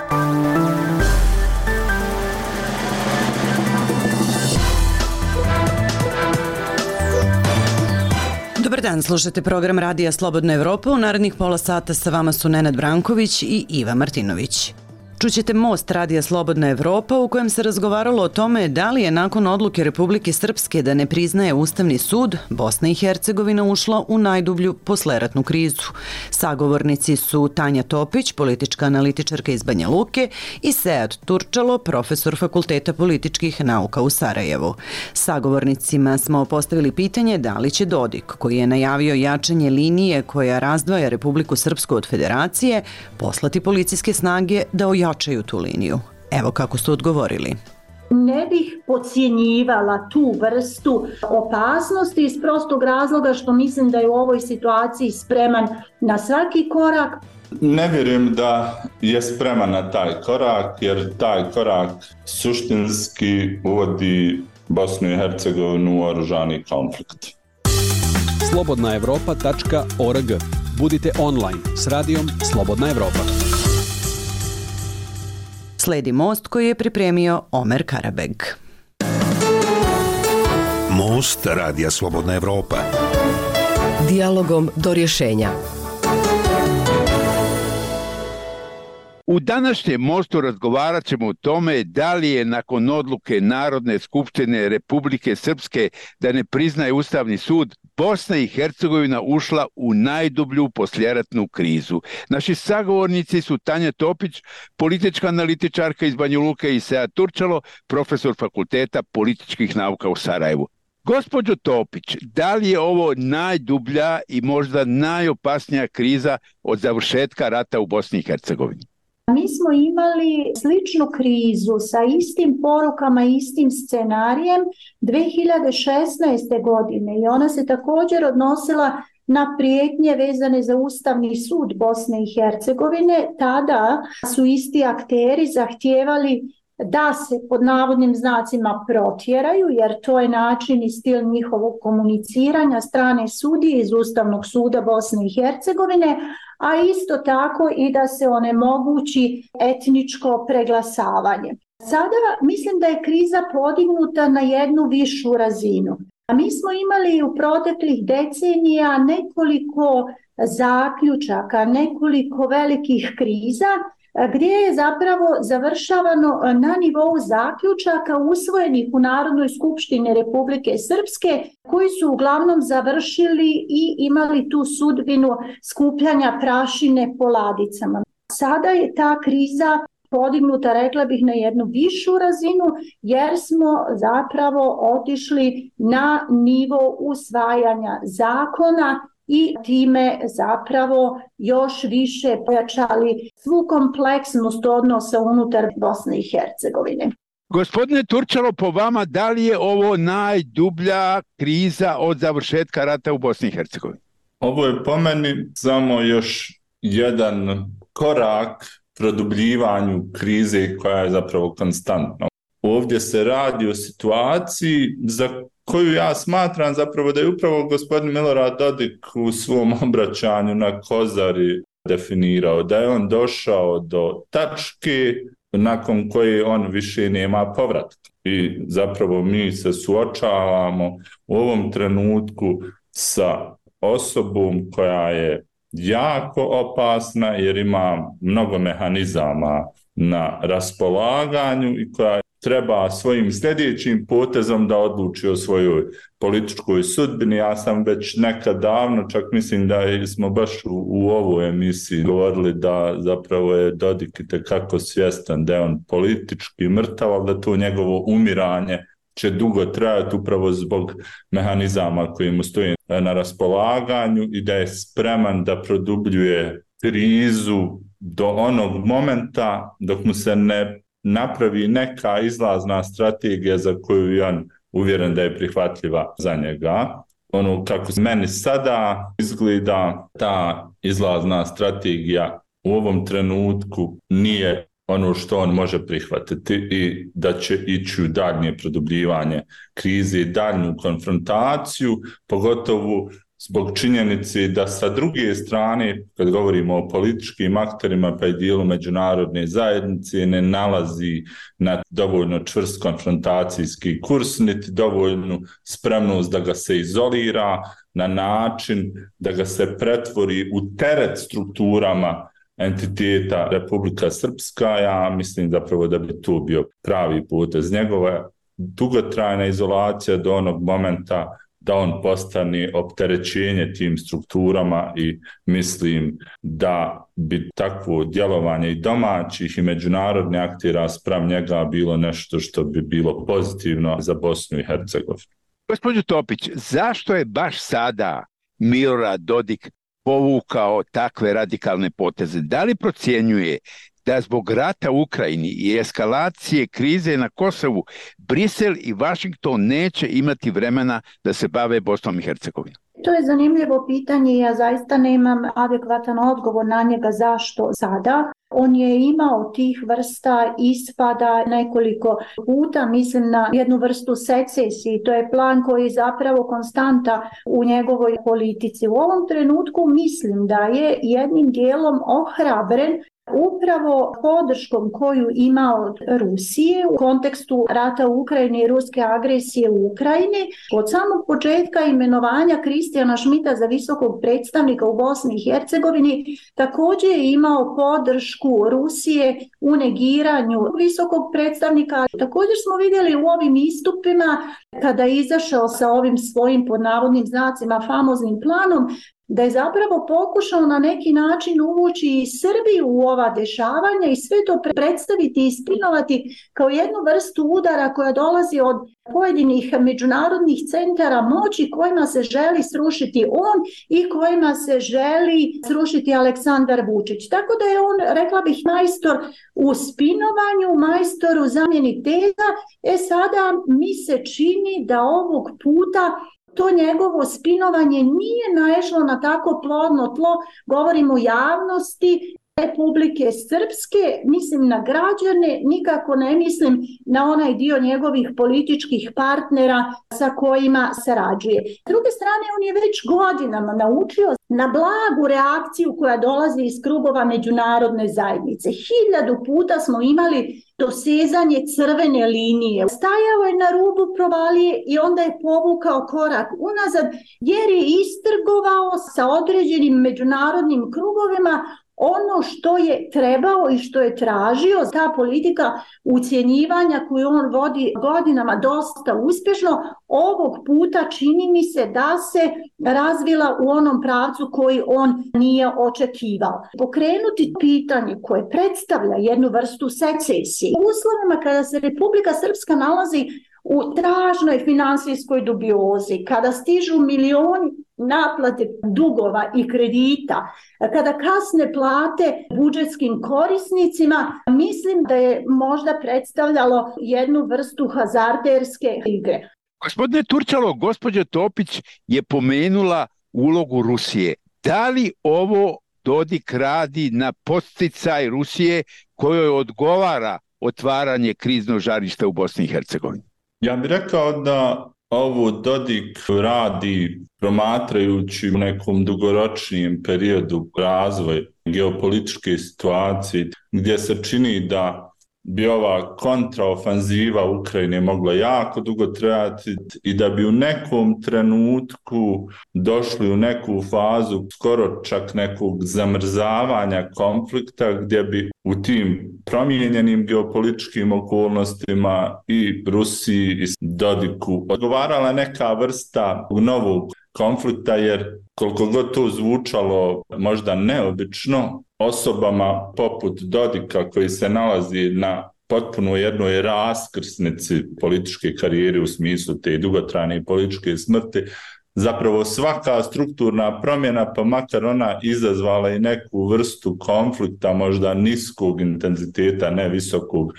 Dobar dan, slušate program Radija Slobodna Evropa. U narednih pola sata sa vama su Nenad Branković i Iva Martinović. Čućete Most Radija Slobodna Evropa u kojem se razgovaralo o tome da li je nakon odluke Republike Srpske da ne priznaje Ustavni sud, Bosna i Hercegovina ušla u najdublju posleratnu krizu. Sagovornici su Tanja Topić, politička analitičarka iz Banja Luke, i Sead Turčalo, profesor Fakulteta političkih nauka u Sarajevu. Sagovornicima smo postavili pitanje da li će Dodik, koji je najavio jačanje linije koja razdvaja Republiku Srpsku od Federacije, poslati policijske snage da ojačaju tu liniju. Evo kako su odgovorili. Ne bih podcjenjivala tu vrstu opasnosti iz prostog razloga što mislim da je u ovoj situaciji spreman na svaki korak. Ne vjerujem da je spreman na taj korak, jer taj korak suštinski uvodi Bosnu i Hercegovinu u oružani konflikt. slobodnaevropa.org. Budite online s radijom Slobodna Evropa. Sledi Most koji je pripremio Omer Karabeg. Most Radija Slobodna Evropa. Dijalogom do rješenja. U današnjem Mostu razgovarat ćemo o tome da li je nakon odluke Narodne skupštine Republike Srpske da ne priznaje Ustavni sud, Bosna i Hercegovina ušla u najdublju poslijeratnu krizu. Naši sagovornici su Tanja Topić, politička analitičarka iz Banja Luke, i Sead Turčalo, profesor Fakulteta političkih nauka u Sarajevu. Gospođo Topić, da li je ovo najdublja i možda najopasnija kriza od završetka rata u Bosni i Hercegovini? Mi smo imali sličnu krizu sa istim porukama, istim scenarijem 2016. godine i ona se također odnosila na prijetnje vezane za Ustavni sud Bosne i Hercegovine. Tada su isti akteri zahtijevali da se pod navodnim znacima protjeraju, jer to je način i stil njihovog komuniciranja strane sudije iz Ustavnog suda Bosne i Hercegovine, a isto tako i da se onemogući etničko preglasavanje. Sada mislim da je kriza podignuta na jednu višu razinu. A mi smo imali u proteklih decenija nekoliko zaključaka, nekoliko velikih kriza, gdje je zapravo završavano na nivou zaključaka usvojenih u Narodnoj skupštini Republike Srpske, koji su uglavnom završili i imali tu sudbinu skupljanja prašine po ladicama. Sada je ta kriza podignuta, rekla bih, na jednu višu razinu, jer smo zapravo otišli na nivo usvajanja zakona i time zapravo još više pojačali svu kompleksnost odnosa unutar Bosne i Hercegovine. Gospodine Turčalo, po vama, da li je ovo najdublja kriza od završetka rata u Bosni i Hercegovini? Ovo je po meni samo još jedan korak produbljivanju krize koja je zapravo konstantna. Ovdje se radi o situaciji za koju ja smatram zapravo da je upravo gospodin Milorad Dodik u svom obraćanju na Kozari definirao, da je on došao do tačke nakon koje on više nema povratka. I zapravo mi se suočavamo u ovom trenutku sa osobom koja je jako opasna jer ima mnogo mehanizama na raspolaganju i koja treba svojim sljedećim potezom da odluči o svojoj političkoj sudbini. Ja sam već nekad davno, čak mislim da smo baš u ovoj emisiji govorili da zapravo je Dodik itekako svjestan da je on politički mrtav, ali da to njegovo umiranje će dugo trajati upravo zbog mehanizama koji mu stoje na raspolaganju i da je spreman da produbljuje krizu do onog momenta dok mu se ne napravi neka izlazna strategija za koju je on uvjeren da je prihvatljiva za njega. Ono kako meni sada izgleda, ta izlazna strategija u ovom trenutku nije ono što on može prihvatiti i da će ići u daljnje produbljivanje krize i daljnju konfrontaciju, pogotovo zbog činjenici da sa druge strane, kad govorimo o političkim akterima pa i dijelu međunarodne zajednice, ne nalazi na dovoljno čvrst konfrontacijski kurs, niti dovoljnu spremnost da ga se izolira na način da ga se pretvori u teret strukturama entiteta Republika Srpska. Ja mislim zapravo da bi tu bio pravi potez njegova dugotrajna izolacija do onog momenta da on postane opterećenje tim strukturama i mislim da bi takvo djelovanje i domaćih i međunarodnih aktera spram njega bilo nešto što bi bilo pozitivno za Bosnu i Hercegovinu. Gospođo Topić, zašto je baš sada Milorad Dodik povukao takve radikalne poteze? Da li procjenjuje da zbog rata u Ukrajini i eskalacije krize na Kosovu Brisel i Washington neće imati vremena da se bave Bosnom i Hercegovinom? To je zanimljivo pitanje i ja zaista nemam adekvatan odgovor na njega zašto sada. On je imao tih vrsta ispada nekoliko puta, mislim na jednu vrstu secesije, to je plan koji je zapravo konstanta u njegovoj politici. U ovom trenutku mislim da je jednim dijelom ohrabren upravo podrškom koju ima od Rusije u kontekstu rata u Ukrajini i ruske agresije u Ukrajini. Od samog početka imenovanja Kristijana Schmidta za visokog predstavnika u Bosni i Hercegovini također je imao podršku Rusije u negiranju visokog predstavnika. Također smo vidjeli u ovim istupima kada je izašao sa ovim svojim pod navodnim znacima famoznim planom da je zapravo pokušao na neki način uvući i Srbiju u ova dešavanja i sve to predstaviti i spinovati kao jednu vrstu udara koja dolazi od pojedinih međunarodnih centara moći kojima se želi srušiti on i kojima se želi srušiti Aleksandar Vučić. Tako da je on, rekla bih, majstor u spinovanju, majstor u zamjeni teza. Sada mi se čini da ovog puta to njegovo spinovanje nije naišlo na tako plodno tlo, govorim o javnosti Republike Srpske, mislim na građane, nikako ne mislim na onaj dio njegovih političkih partnera sa kojima sarađuje. S druge strane, on je već godinama naučio na blagu reakciju koja dolazi iz krugova međunarodne zajednice. 1000 puta smo imali dosezanje crvene linije. Stajao je na rubu provalije i onda je povukao korak unazad jer je istrgovao sa određenim međunarodnim krugovima ono što je trebao i što je tražio. Ta politika ucjenjivanja koju on vodi godinama dosta uspješno, ovog puta čini mi se da se razvila u onom pravcu koji on nije očekivao. Pokrenuti pitanje koje predstavlja jednu vrstu secesije u uslovima kada se Republika Srpska nalazi u tražnoj finansijskoj dubiozi, kada stižu milioni naplate dugova i kredita, kada kasne plate budžetskim korisnicima, mislim da je možda predstavljalo jednu vrstu hazarderske igre. Gospodine Turčalo, gospođa Topić je pomenula ulogu Rusije. Da li ovo Dodik radi na podsticaj Rusije kojoj odgovara otvaranje kriznog žarišta u Bosni i Hercegovini? Ja bih rekao da ovo Dodik radi promatrajući u nekom dugoročnijem periodu razvoj geopolitičke situacije gdje se čini da bi ova kontraofanziva Ukrajine mogla jako dugo trajati i da bi u nekom trenutku došli u neku fazu skoro čak nekog zamrzavanja konflikta gdje bi u tim promijenjenim geopolitičkim okolnostima i Rusiji i Dodiku odgovarala neka vrsta novog konflikta, jer koliko god to zvučalo možda neobično, osobama poput Dodika koji se nalazi na potpuno jednoj raskrsnici političke karijere u smislu te dugotrajne političke smrti, zapravo svaka strukturna promjena, pa makar ona izazvala i neku vrstu konflikta, možda niskog intenziteta, ne visokog,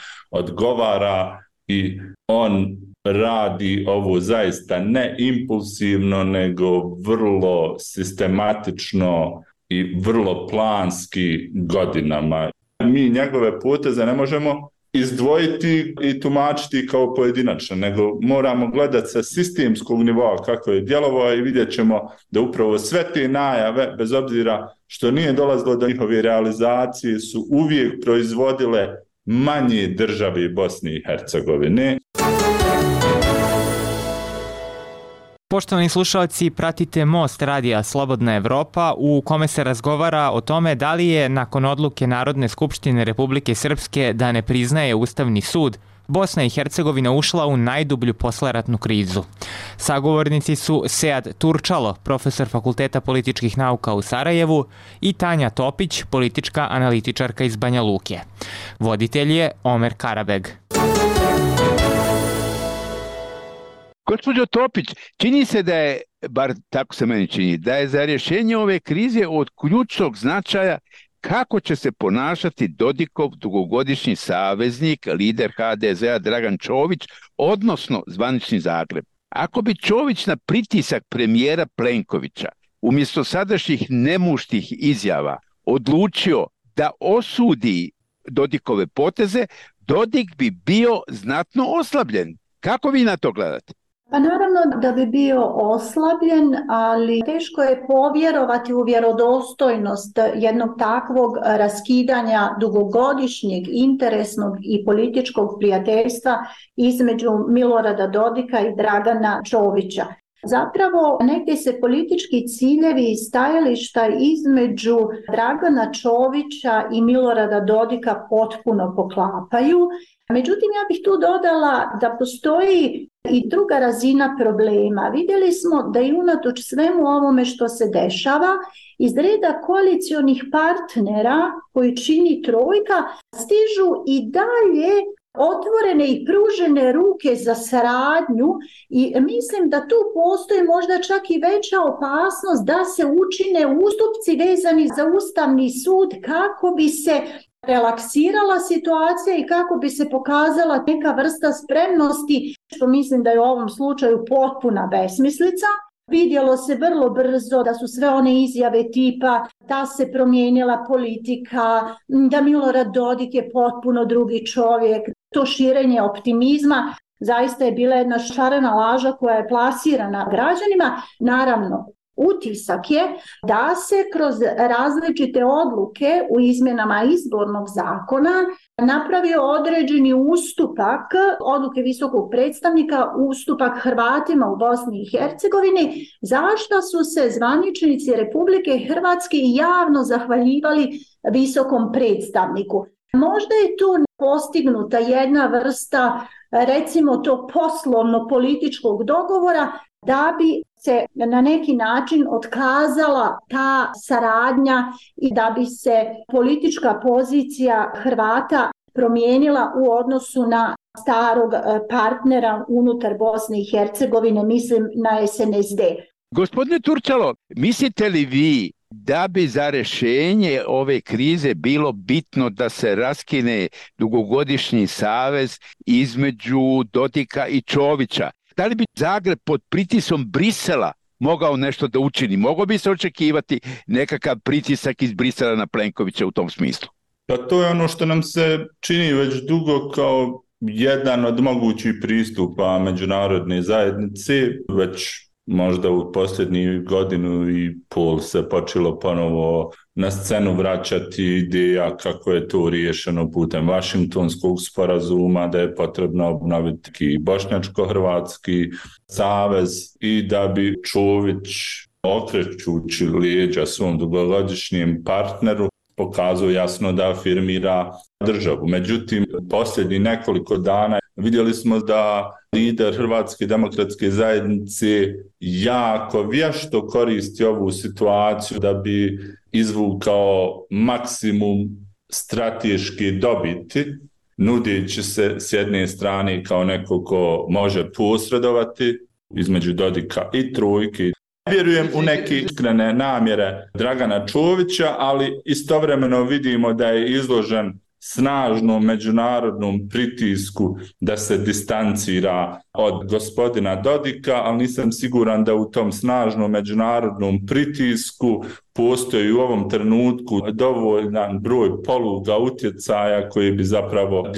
odgovara i on radi ovo zaista ne impulsivno, nego vrlo sistematično i vrlo planski godinama. Mi njegove poteze ne možemo izdvojiti i tumačiti kao pojedinačno, nego moramo gledati sa sistemskog nivoa kako je djelovao i vidjet ćemo da upravo sve te najave, bez obzira što nije dolazilo do njihove realizacije, su uvijek proizvodile manje države Bosne i Hercegovine. Poštovani slušalci, pratite Most radija Slobodna Evropa u kome se razgovara o tome da li je nakon odluke Narodne skupštine Republike Srpske da ne priznaje Ustavni sud, Bosna i Hercegovina ušla u najdublju posleratnu krizu. Sagovornici su Sead Turčalo, profesor Fakulteta političkih nauka u Sarajevu, i Tanja Topić, politička analitičarka iz Banja Luke. Voditelj je Omer Karabeg. Gospođo Topić, čini se da je, bar tako se meni čini, da je za rješenje ove krize od ključnog značaja kako će se ponašati Dodikov dugogodišnji saveznik, lider HDZ-a Dragan Čović, odnosno zvanični Zagreb. Ako bi Čović na pritisak premijera Plenkovića umjesto sadašnjih nemuštih izjava odlučio da osudi Dodikove poteze, Dodik bi bio znatno oslabljen. Kako vi na to gledate? Pa naravno da bi bio oslabljen, ali teško je povjerovati u vjerodostojnost jednog takvog raskidanja dugogodišnjeg interesnog i političkog prijateljstva između Milorada Dodika i Dragana Čovića. Zapravo negdje se politički ciljevi i stajališta između Dragana Čovića i Milorada Dodika potpuno poklapaju. Međutim, ja bih tu dodala da postoji i druga razina problema. Vidjeli smo da i unatoč svemu ovome što se dešava, iz reda koalicionih partnera koji čini trojka stižu i dalje otvorene i pružene ruke za saradnju i mislim da tu postoji možda čak i veća opasnost da se učine ustupci vezani za Ustavni sud kako bi se relaksirala situacija i kako bi se pokazala neka vrsta spremnosti, što mislim da je u ovom slučaju potpuna besmislica. Vidjelo se vrlo brzo da su sve one izjave tipa da se promijenila politika, da Milorad Dodik je potpuno drugi čovjek. To širenje optimizma zaista je bila jedna šarena laža koja je plasirana građanima. Naravno, utisak je da se kroz različite odluke u izmjenama izbornog zakona napravio određeni ustupak, odluke visokog predstavnika, ustupak Hrvatima u Bosni i Hercegovini, zašto su se zvaničnici Republike Hrvatske javno zahvaljivali visokom predstavniku. Možda je tu postignuta jedna vrsta, recimo to poslovno-političkog dogovora, da bi se na neki način otkazala ta saradnja i da bi se politička pozicija Hrvata promijenila u odnosu na starog partnera unutar Bosne i Hercegovine, mislim na SNSD. Gospodine Turčalo, mislite li vi da bi za rješenje ove krize bilo bitno da se raskine dugogodišnji savez između Dodika i Čovića? Da li bi Zagreb pod pritisom Brisela mogao nešto da učini? Mogao bi se očekivati nekakav pritisak iz Brisela na Plenkovića u tom smislu? Pa to je ono što nam se čini već dugo kao jedan od mogućih pristupa međunarodne zajednice. Već možda u posljednjih godinu i pol se počelo ponovo na scenu vraćati ideja kako je to riješeno putem Vašingtonskog sporazuma, da je potrebno obnoviti bošnjačko-hrvatski savez i da bi Čović, okrećući lijeđa svom dugogodišnjem partneru, pokazuje jasno da afirmira državu. Međutim, posljednjih nekoliko dana vidjeli smo da lider Hrvatske demokratske zajednice jako vješto koristi ovu situaciju da bi izvukao maksimum strateške dobiti, nudeći se s jedne strane kao neko ko može posredovati između Dodika i trojke. Vjerujem u neke iskrene namjere Dragana Čovića, ali istovremeno vidimo da je izložen snažnom međunarodnom pritisku da se distancira od gospodina Dodika, ali nisam siguran da u tom snažnom međunarodnom pritisku postoji u ovom trenutku dovoljan broj poluga utjecaja koji bi zapravo ga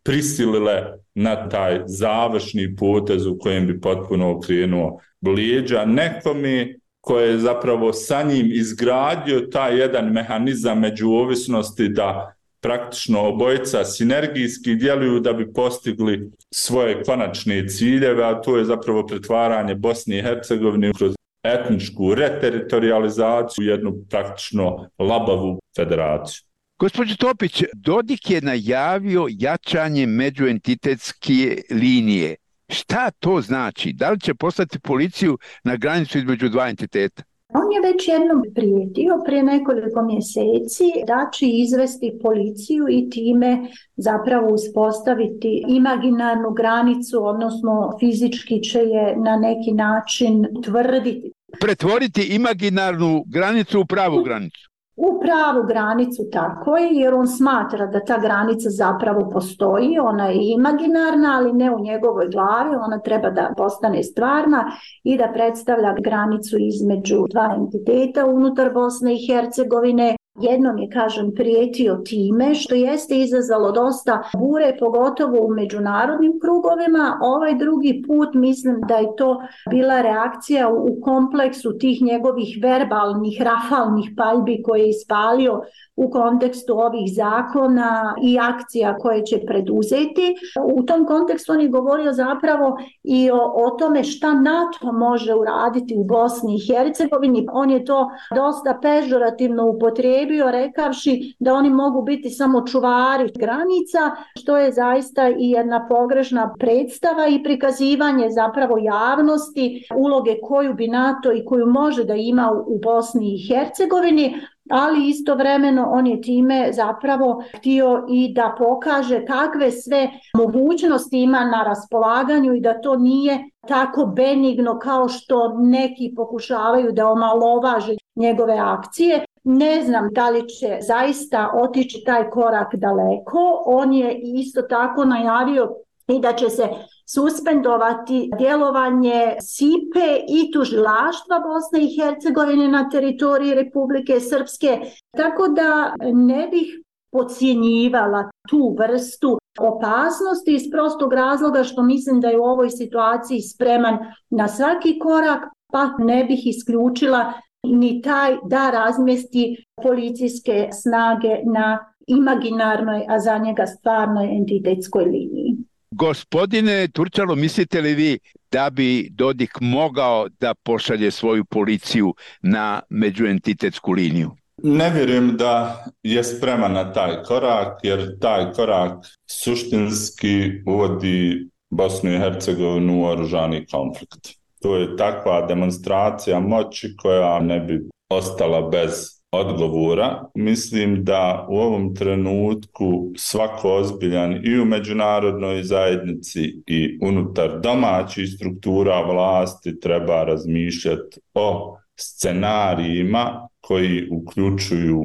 prisilile na taj završni potez u kojem bi potpuno okrenuo leđa nekome koje je zapravo sa njim izgradio taj jedan mehanizam međuovisnosti da praktično obojica sinergijski djeluju da bi postigli svoje konačne ciljeve, a to je zapravo pretvaranje Bosne i Hercegovine kroz etničku reteritorijalizaciju u jednu praktično labavu federaciju. Gospođo Topić, Dodik je najavio jačanje međuentitetske linije. Šta to znači? Da li će poslati policiju na granicu između dva entiteta? On je već jednom prijetio prije nekoliko mjeseci da će izvesti policiju i time zapravo uspostaviti imaginarnu granicu, odnosno fizički će je na neki način tvrditi. Pretvoriti imaginarnu granicu u pravu granicu. U pravu granicu, tako je, jer on smatra da ta granica zapravo postoji, ona je imaginarna, ali ne u njegovoj glavi, ona treba da postane stvarna i da predstavlja granicu između dva entiteta unutar Bosne i Hercegovine. Jednom je, kažem, prijetio time, što jeste izazvalo dosta bure, pogotovo u međunarodnim krugovima. Ovaj drugi put mislim da je to bila reakcija u kompleksu tih njegovih verbalnih, rafalnih paljbi koje je ispalio u kontekstu ovih zakona i akcija koje će preduzeti. U tom kontekstu on je govorio zapravo i o tome šta NATO može uraditi u Bosni i Hercegovini. On je to dosta pežorativno upotrijebio, rekavši da oni mogu biti samo čuvari granica, što je zaista i jedna pogrešna predstava i prikazivanje zapravo javnosti uloge koju bi NATO i koju može da ima u Bosni i Hercegovini, ali istovremeno on je time zapravo htio i da pokaže kakve sve mogućnosti ima na raspolaganju i da to nije tako benigno kao što neki pokušavaju da omalovaže njegove akcije. Ne znam da li će zaista otići taj korak daleko. On je isto tako najavio i da će se suspendovati djelovanje SIPE i tužilaštva Bosne i Hercegovine na teritoriji Republike Srpske. Tako da ne bih podcjenjivala tu vrstu opasnosti iz prostog razloga što mislim da je u ovoj situaciji spreman na svaki korak, pa ne bih isključila ni taj da razmjesti policijske snage na imaginarnoj, a za njega stvarnoj entitetskoj liniji. Gospodine Turčalo, mislite li vi da bi Dodik mogao da pošalje svoju policiju na međuentitetsku liniju? Ne vjerujem da je spreman na taj korak, jer taj korak suštinski uvodi Bosnu i Hercegovinu u oružani konflikt. To je takva demonstracija moći koja ne bi ostala bez odgovora. Mislim da u ovom trenutku svako ozbiljan i u međunarodnoj zajednici i unutar domaćih struktura vlasti treba razmišljati o scenarijima koji uključuju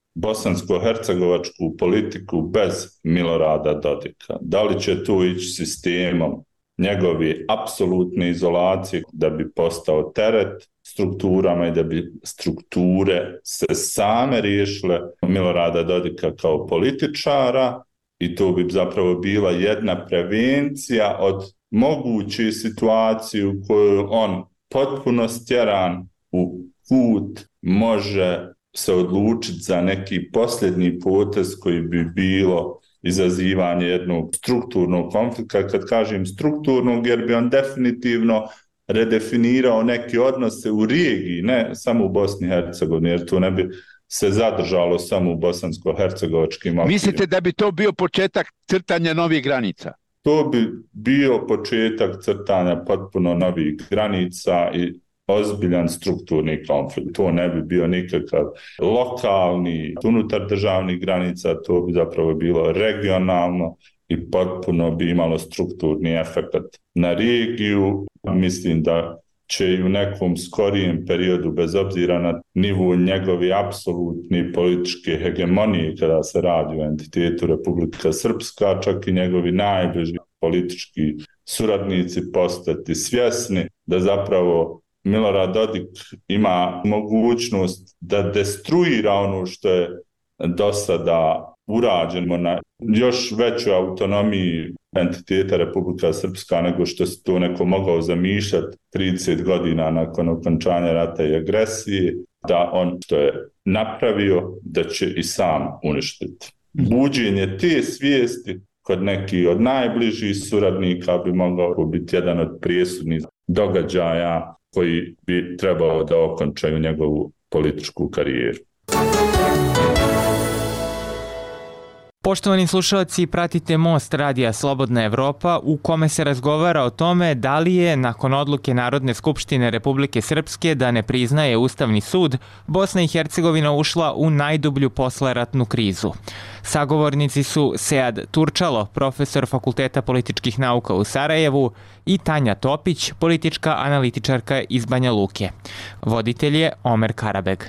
bosansko-hercegovačku politiku bez Milorada Dodika. Da li će tu ići sistemom njegove apsolutne izolacije da bi postao teret strukturama i da bi strukture se same riješile Milorada Dodika kao političara, i to bi zapravo bila jedna prevencija od moguće situacije u kojoj on potpuno stjeran u kut može se odlučiti za neki posljednji potez koji bi bilo izazivanje jednog strukturnog konflikta. Kad kažem strukturnog, jer bi on definitivno redefinirao neke odnose u regiji, ne samo u Bosni i Hercegovini, jer to ne bi se zadržalo samo u bosansko-hercegovačkim okvirima. Mislite da bi to bio početak crtanja novih granica? To bi bio početak crtanja potpuno novih granica i ozbiljan strukturni konflikt. To ne bi bio nikakav lokalni, unutar državnih granica, to bi zapravo bilo regionalno i potpuno bi imalo strukturni efekt na regiju. Mislim da će i u nekom skorijem periodu, bez obzira na nivo njegove apsolutne političke hegemonije kada se radi o entitetu Republika Srpska, čak i njegovi najbliži politički suradnici postati svjesni da zapravo Milorad Dodik ima mogućnost da destruira ono što je do sada urađeno na još većoj autonomiji entiteta Republika Srpska nego što se to neko mogao zamišljati 30 godina nakon okončanja rata i agresije, da on što je napravio da će i sam uništiti. Buđenje te svijesti kod nekih od najbližih suradnika bi mogao biti jedan od presudnih događaja koji bi trebao da okončaju njegovu političku karijeru. Poštovani slušalci, pratite Most radija Slobodna Evropa u kome se razgovara o tome da li je, nakon odluke Narodne skupštine Republike Srpske da ne priznaje Ustavni sud, Bosna i Hercegovina ušla u najdublju posleratnu krizu. Sagovornici su Sead Turčalo, profesor Fakulteta političkih nauka u Sarajevu, i Tanja Topić, politička analitičarka iz Banja Luke. Voditelj je Omer Karabeg.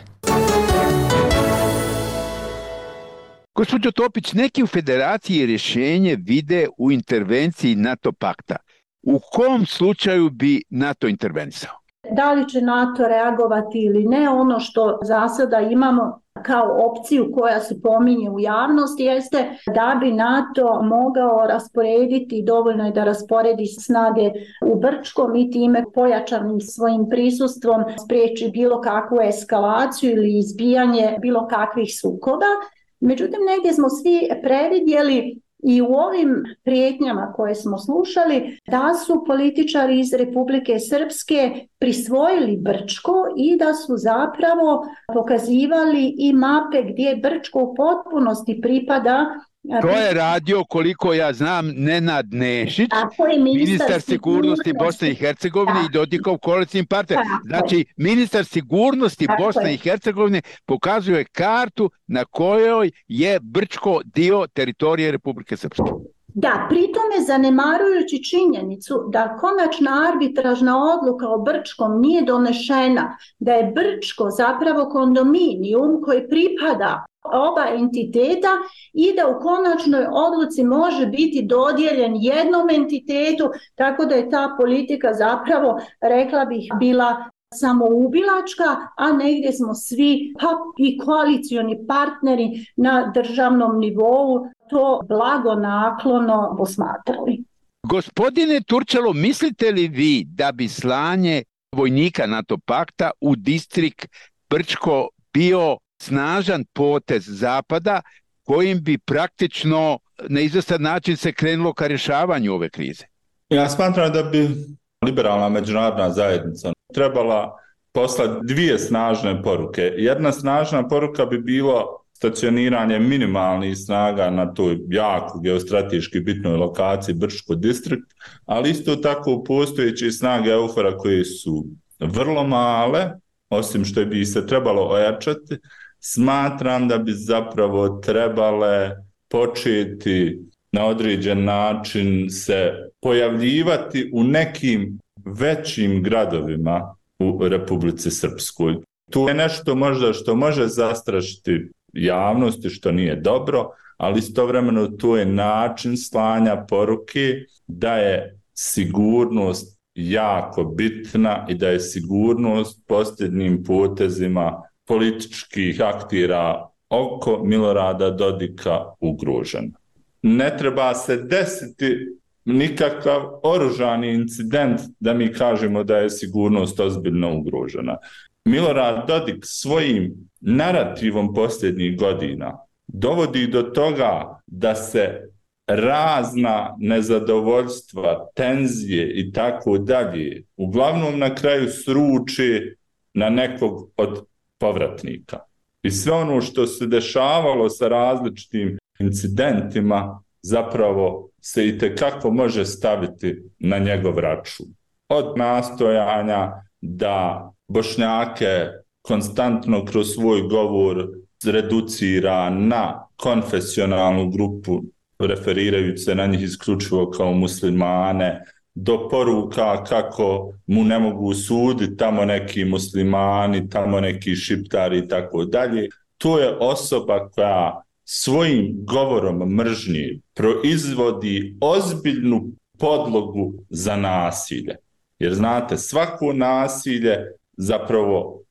Gospođo Topić, neki u Federaciji rješenje vide u intervenciji NATO pakta. U kom slučaju bi NATO intervenisao? Da li će NATO reagovati ili ne, ono što za sada imamo kao opciju koja se pominje u javnosti jeste da bi NATO mogao rasporediti, dovoljno je da rasporedi snage u Brčkom i time pojačanim svojim prisustvom spriječi bilo kakvu eskalaciju ili izbijanje bilo kakvih sukoba. Međutim, negdje smo svi previdjeli i u ovim prijetnjama koje smo slušali da su političari iz Republike Srpske prisvojili Brčko i da su zapravo pokazivali i mape gdje Brčko u potpunosti pripada. To je radio, koliko ja znam, Nenad Nešić, ministar sigurnosti Bosne i Hercegovine i Dodikov koalicijni partner. Znači, ministar sigurnosti Bosne i Hercegovine pokazuje kartu na kojoj je Brčko dio teritorije Republike Srpske. Da, pritome zanemarujući činjenicu da konačna arbitražna odluka o Brčkom nije donešena, da je Brčko zapravo kondominijum koji pripada oba entiteta i da u konačnoj odluci može biti dodijeljen jednom entitetu, tako da je ta politika zapravo, rekla bih, bila samoubilačka, a negdje smo svi, pa i koalicioni partneri na državnom nivou to blagonaklono posmatrali. Gospodine Turčalo, mislite li vi da bi slanje vojnika NATO pakta u distrikt Brčko bio snažan potez Zapada kojim bi praktično na izvestan način se krenulo ka rješavanju ove krize? Ja smatram da bi liberalna međunarodna zajednica trebala poslati dvije snažne poruke. Jedna snažna poruka bi bilo stacioniranje minimalnih snaga na toj jako geostrateški bitnoj lokaciji Brčko distrikt, ali isto tako postojeće snage EUFOR-a koje su vrlo male, osim što bi se trebalo ojačati. Smatram da bi zapravo trebale početi na određen način se pojavljivati u nekim većim gradovima u Republici Srpskoj. Tu je nešto možda što može zastrašiti javnosti, što nije dobro, ali istovremeno tu je način slanja poruke da je sigurnost jako bitna i da je sigurnost posljednjim potezima političkih aktera oko Milorada Dodika ugrožena. Ne treba se desiti nikakav oružani incident da mi kažemo da je sigurnost ozbiljno ugrožena. Milorad Dodik svojim narativom posljednjih godina dovodi do toga da se razna nezadovoljstva, tenzije i tako dalje uglavnom na kraju sruče na nekog od povratnika. I sve ono što se dešavalo sa različitim incidentima zapravo se itekako može staviti na njegov račun. Od nastojanja da Bošnjake konstantno kroz svoj govor reducira na konfesionalnu grupu, referirajući se na njih isključivo kao muslimane, do poruka kako mu ne mogu suditi tamo neki muslimani, tamo neki šiptari i tako dalje. To je osoba koja svojim govorom mržnje proizvodi ozbiljnu podlogu za nasilje. Jer znate, svako nasilje zapravo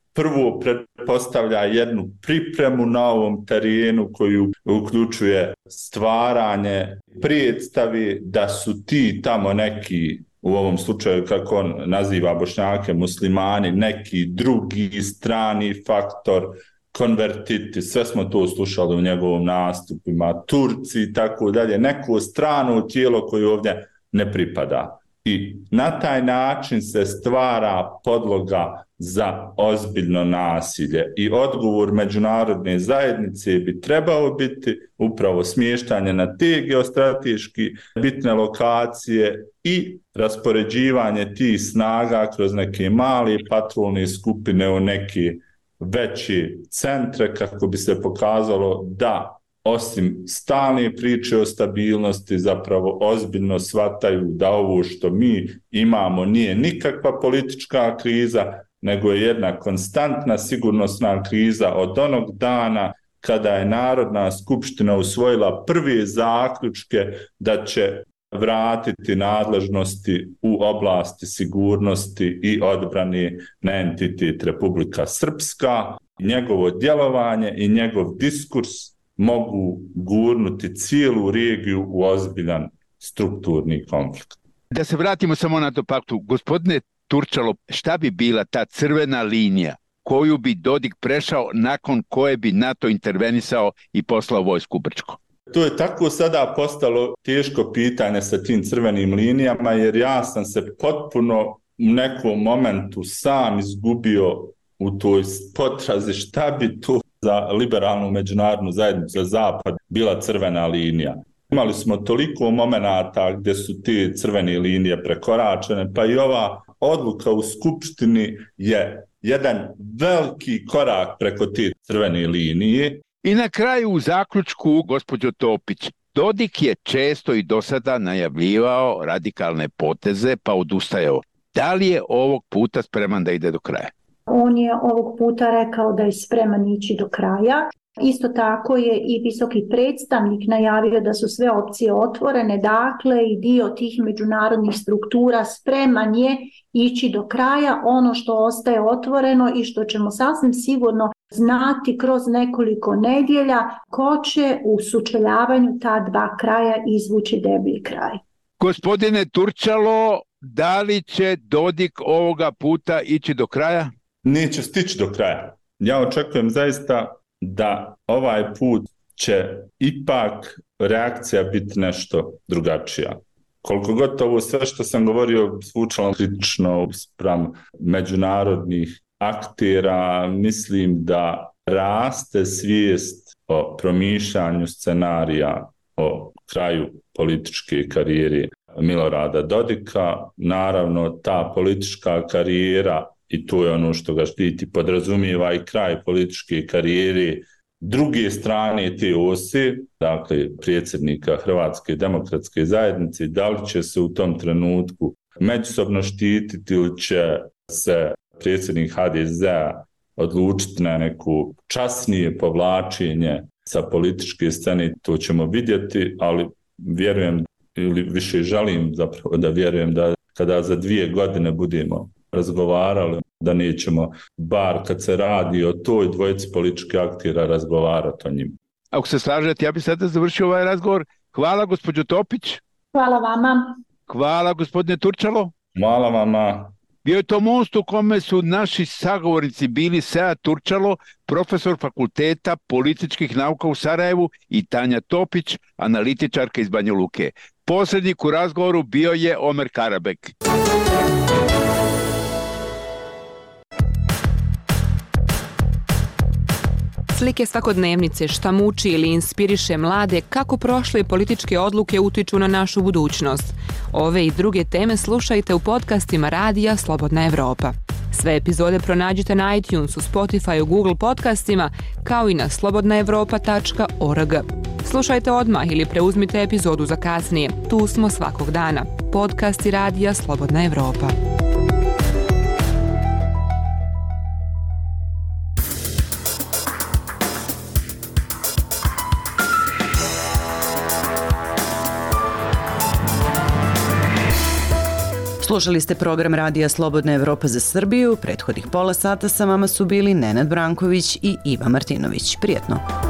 prvo pretpostavlja jednu pripremu na ovom terenu koju uključuje stvaranje predstavi da su ti tamo neki, u ovom slučaju kako on naziva Bošnjake muslimani, neki drugi strani faktor, konvertiti, sve smo to slušali u njegovom nastupima, Turci i tako dalje, neko strano tijelo koje ovdje ne pripada. I na taj način se stvara podloga za ozbiljno nasilje i odgovor međunarodne zajednice bi trebao biti upravo smještanje na te geostrateški bitne lokacije i raspoređivanje tih snaga kroz neke male patrolne skupine u neke veće centre kako bi se pokazalo da osim stalne priče o stabilnosti zapravo ozbiljno shvataju da ovo što mi imamo nije nikakva politička kriza, nego je jedna konstantna sigurnosna kriza od onog dana kada je Narodna skupština usvojila prve zaključke da će vratiti nadležnosti u oblasti sigurnosti i odbrane na entitet Republika Srpska. Njegovo djelovanje i njegov diskurs mogu gurnuti cijelu regiju u ozbiljan strukturni konflikt. Da se vratimo samo na to paktu. Gospodine Turčalo, šta bi bila ta crvena linija koju bi Dodik prešao nakon koje bi NATO intervenisao i poslao vojsku u Brčko? To je tako sada postalo teško pitanje sa tim crvenim linijama, jer ja sam se potpuno u nekom momentu sam izgubio u toj potrazi šta bi to za liberalnu međunarodnu zajednicu, za Zapad, bila crvena linija. Imali smo toliko momenata gdje su te crvene linije prekoračene, pa i ova odluka u Skupštini je jedan veliki korak preko te crvene linije. I na kraju u zaključku, gospođo Topić, Dodik je često i do sada najavljivao radikalne poteze pa odustajao. Da li je ovog puta spreman da ide do kraja? On je ovog puta rekao da je spreman ići do kraja. Isto tako je i visoki predstavnik najavio da su sve opcije otvorene, dakle i dio tih međunarodnih struktura spreman je ići do kraja. Ono što ostaje otvoreno i što ćemo sasvim sigurno znati kroz nekoliko nedjelja, ko će u sučeljavanju ta dva kraja izvući deblji kraj. Gospodine Turčalo, da li će Dodik ovoga puta ići do kraja? Neće stići do kraja. Ja očekujem zaista da ovaj put će ipak reakcija biti nešto drugačija. Koliko god ovo sve što sam govorio zvučalo kritično spram međunarodnih aktera, mislim da raste svijest o promišljanju scenarija o kraju političke karijere Milorada Dodika. Naravno, ta politička karijera, i to je ono što ga štiti, podrazumijeva i kraj političke karijere druge strane te ose, dakle predsjednika Hrvatske demokratske zajednice, da li će se u tom trenutku međusobno štititi ili će se predsjednik HDZ-a odlučiti na neku časnije povlačenje sa političke scene, to ćemo vidjeti, ali vjerujem ili više želim zapravo da vjerujem da kada za 2 godine budemo razgovarali, da nećemo, bar kad se radi o toj dvojici političkih aktera, razgovarati o njim. Ako se slažete, ja bih sada završio ovaj razgovor. Hvala, gospođo Topić. Hvala vama. Hvala, gospodine Turčalo. Hvala vama. Bio je to Most u kome su naši sagovornici bili Sead Turčalo, profesor Fakulteta političkih nauka u Sarajevu, i Tanja Topić, analitičarka iz Banja Luke. Posrednik u razgovoru bio je Omer Karabek. Slike svakodnevnice, šta muči ili inspiriše mlade, kako prošle političke odluke utiču na našu budućnost. Ove i druge teme slušajte u podcastima Radija Slobodna Evropa. Sve epizode pronađite na iTunesu, Spotifyu, Google podcastima, kao i na slobodnaevropa.org. Slušajte odmah ili preuzmite epizodu za kasnije. Tu smo svakog dana. Podcasti Radija Slobodna Evropa. Slušali ste program Radija Slobodna Evropa za Srbiju. Prethodnih pola sata sa vama su bili Nenad Branković i Iva Martinović. Prijetno!